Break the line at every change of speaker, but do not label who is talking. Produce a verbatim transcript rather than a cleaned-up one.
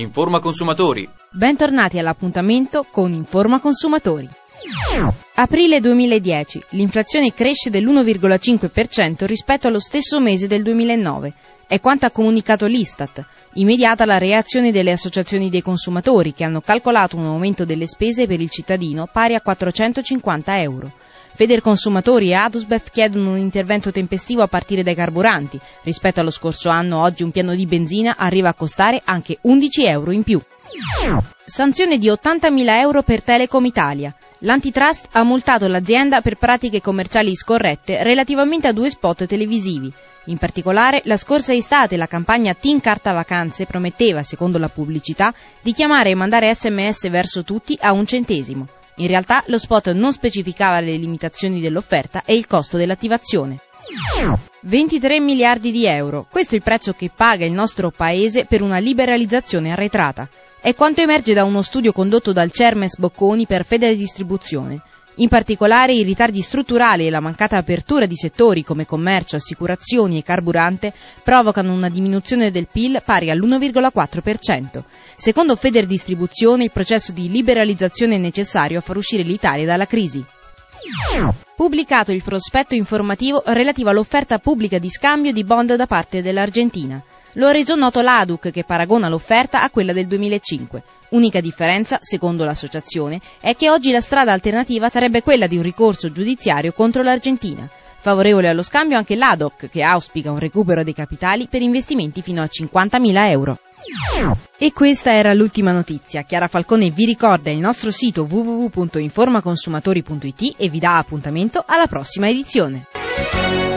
Informa Consumatori.
Bentornati all'appuntamento con Informa Consumatori. Aprile duemiladieci. L'inflazione cresce dell'uno virgola cinque per cento rispetto allo stesso mese del duemilanove. È quanto ha comunicato l'Istat. Immediata la reazione delle associazioni dei consumatori, che hanno calcolato un aumento delle spese per il cittadino pari a quattrocentocinquanta euro. Federconsumatori e Adusbef chiedono un intervento tempestivo a partire dai carburanti. Rispetto allo scorso anno, oggi un piano di benzina arriva a costare anche undici euro in più. Sanzione di ottantamila euro per Telecom Italia. L'antitrust ha multato l'azienda per pratiche commerciali scorrette relativamente a due spot televisivi. In particolare, la scorsa estate la campagna Team Carta Vacanze prometteva, secondo la pubblicità, di chiamare e mandare sms verso tutti a un centesimo. In realtà lo spot non specificava le limitazioni dell'offerta e il costo dell'attivazione. ventitré miliardi di euro. Questo è il prezzo che paga il nostro paese per una liberalizzazione arretrata. È quanto emerge da uno studio condotto dal Cermes Bocconi per Federdistribuzione. In particolare i ritardi strutturali e la mancata apertura di settori come commercio, assicurazioni e carburante provocano una diminuzione del P I L pari all'uno virgola quattro per cento. Secondo Federdistribuzione il processo di liberalizzazione è necessario a far uscire l'Italia dalla crisi. Pubblicato il prospetto informativo relativo all'offerta pubblica di scambio di bond da parte dell'Argentina. Lo ha reso noto l'A D U C, che paragona l'offerta a quella del duemilacinque. Unica differenza, secondo l'associazione, è che oggi la strada alternativa sarebbe quella di un ricorso giudiziario contro l'Argentina. Favorevole allo scambio anche l'A D O C, che auspica un recupero dei capitali per investimenti fino a cinquantamila euro. E questa era l'ultima notizia. Chiara Falcone vi ricorda il nostro sito w w w punto informaconsumatori punto i t e vi dà appuntamento alla prossima edizione.